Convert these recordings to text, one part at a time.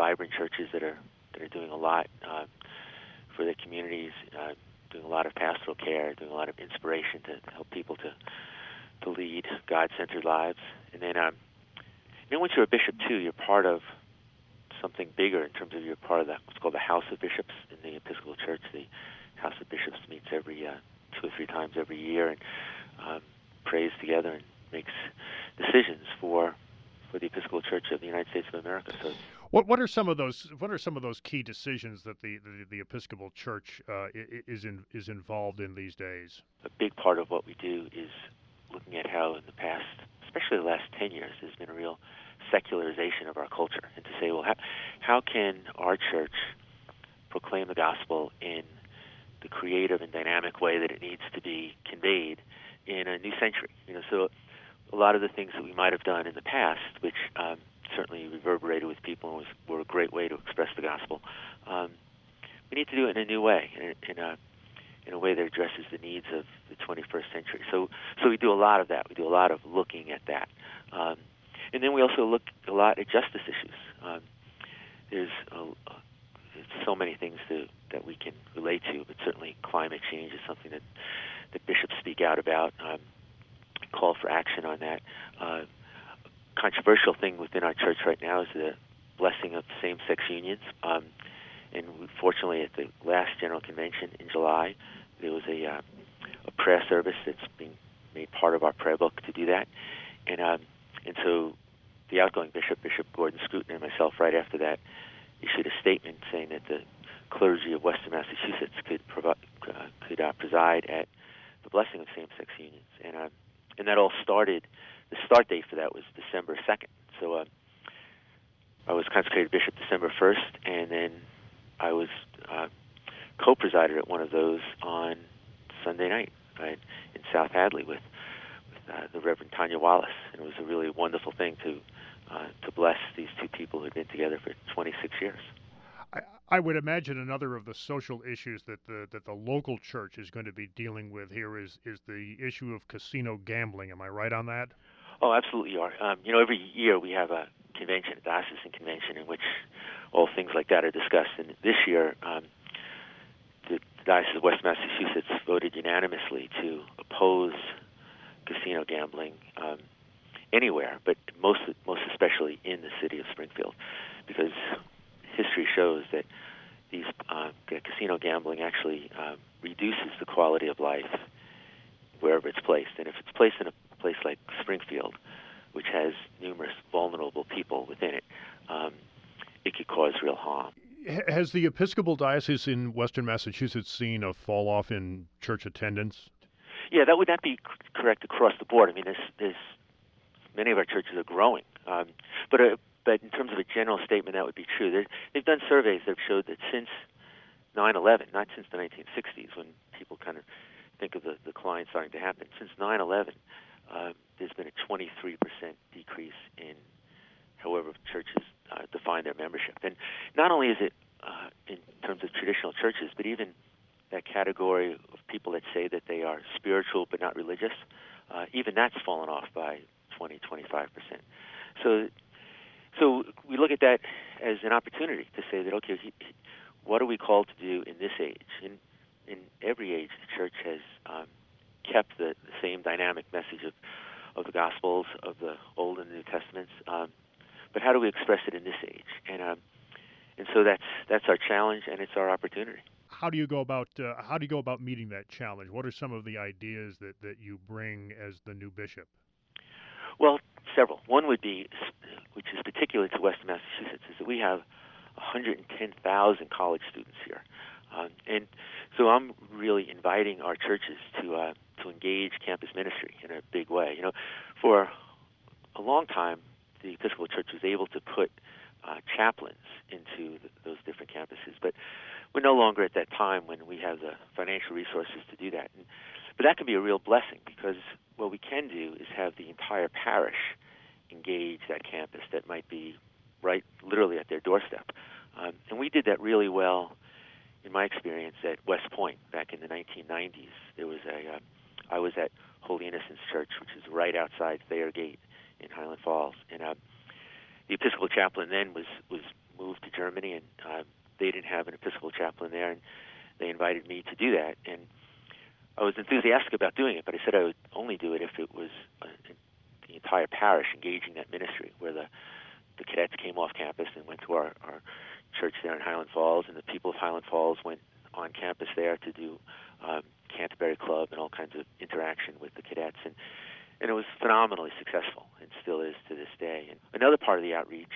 vibrant churches that are doing a lot for their communities, doing a lot of pastoral care, doing a lot of inspiration to help people to lead God-centered lives. And then, once you're a bishop too, you're part of something bigger in terms of you're part of what's called the House of Bishops in the Episcopal Church. The House of Bishops meets every 2 or 3 times every year and prays together and makes decisions for the Episcopal Church of the United States of America. So, what are some of those key decisions that the Episcopal Church is involved in these days? A big part of what we do is looking at how in the past, especially the last 10 years, there's been a real secularization of our culture, and to say, well, how can our church proclaim the gospel in the creative and dynamic way that it needs to be conveyed in a new century? So a lot of the things that we might have done in the past, which certainly reverberated with people and were a great way to express the gospel, we need to do it in a new way, in a way that addresses the needs of the 21st century. So we do a lot of that. We do a lot of looking at that. And then we also look a lot at justice issues. There's so many things that we can relate to, but certainly climate change is something that bishops speak out about, call for action on that. Controversial thing within our church right now is the blessing of same-sex unions. And fortunately, at the last General Convention in July, there was a prayer service that's being made part of our prayer book to do that. And so the outgoing bishop, Bishop Gordon Scruton, and myself, right after that, issued a statement saying that the clergy of Western Massachusetts could preside at the blessing of same-sex unions. And that all started, the start date for that was December 2nd. So I was consecrated bishop December 1st, and then I was co-presided at one of those on Sunday night, right, in South Hadley with the Reverend Tanya Wallace, and it was a really wonderful thing to bless these two people who'd been together for 26 years. I would imagine another of the social issues that the local church is going to be dealing with here is the issue of casino gambling. Am I right on that? Oh, absolutely you are. Every year we have a convention, a diocesan convention, in which all things like that are discussed. And this year, the Diocese of West Massachusetts voted unanimously to oppose casino gambling anywhere, but most especially in the city of Springfield, because history shows that these casino gambling actually reduces the quality of life wherever it's placed. And if it's placed in a place like Springfield, which has numerous vulnerable people within it, it could cause real harm. Has the Episcopal Diocese in Western Massachusetts seen a fall off in church attendance? Yeah, that would not be correct across the board. I mean, there's many of our churches are growing, but in terms of a general statement, that would be true. They've done surveys that have showed that since 9/11, not since the 1960s, when people kind of think of the decline starting to happen, since 9/11, there's been a 23% decrease in however churches define their membership. And not only is it in terms of traditional churches, but even that category of people that say that they are spiritual but not religious, even that's fallen off by 20-25%. So we look at that as an opportunity to say that, okay, what are we called to do in this age? In every age, the church has kept the same dynamic message of the Gospels, of the Old and New Testaments, but how do we express it in this age? And so that's our challenge, and it's our opportunity. How do you go about meeting that challenge? What are some of the ideas that you bring as the new bishop? Well, several. One would be, which is particular to Western Massachusetts, is that we have 110,000 college students here, and so I'm really inviting our churches to engage campus ministry in a big way. For a long time, the Episcopal Church was able to put chaplains into those different campuses, but we're no longer at that time when we have the financial resources to do that. But that can be a real blessing, because what we can do is have the entire parish engage that campus that might be right literally at their doorstep. And we did that really well, in my experience, at West Point back in the 1990s. There was I was at Holy Innocents Church, which is right outside Thayer Gate in Highland Falls. And the Episcopal chaplain then was moved to Germany, and they didn't have an Episcopal chaplain there, and they invited me to do that. And I was enthusiastic about doing it, but I said I would only do it if it was the entire parish engaging that ministry, where the cadets came off campus and went to our church there in Highland Falls, and the people of Highland Falls went on campus there to do Canterbury Club and all kinds of interaction with the cadets. And it was phenomenally successful, and still is to this day. And another part of the outreach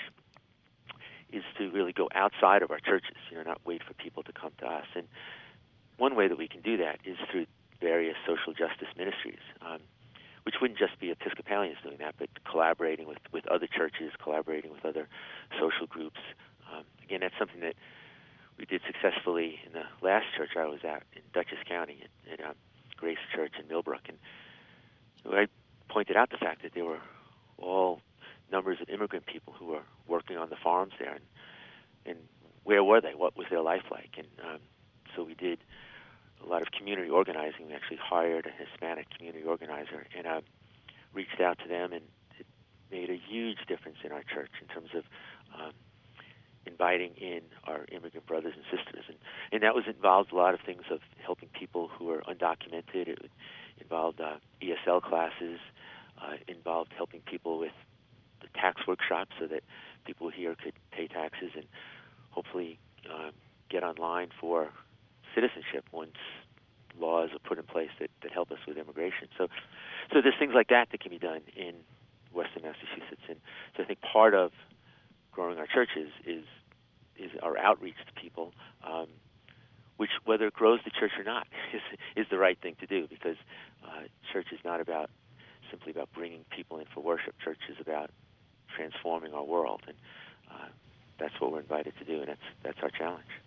is to really go outside of our churches, not wait for people to come to us. And one way that we can do that is through various social justice ministries, which wouldn't just be Episcopalians doing that, but collaborating with other churches, collaborating with other social groups. Again, that's something that we did successfully in the last church I was at in Dutchess County, at Grace Church in Millbrook. And I pointed out the fact that there were all numbers of immigrant people who were working on the farms there, and where were they? What was their life like? And so we did a lot of community organizing. We actually hired a Hispanic community organizer and reached out to them, and it made a huge difference in our church in terms of inviting in our immigrant brothers and sisters. And that was involved a lot of things of helping people who are undocumented. It involved ESL classes, involved helping people with the tax workshop so that people here could pay taxes and hopefully get online for citizenship once laws are put in place that help us with immigration. So there's things like that can be done in Western Massachusetts. And so I think part of growing our churches is our outreach to people, which, whether it grows the church or not, is the right thing to do, because church is not simply about bringing people in for worship. Church is about transforming our world, and that's what we're invited to do, and that's our challenge.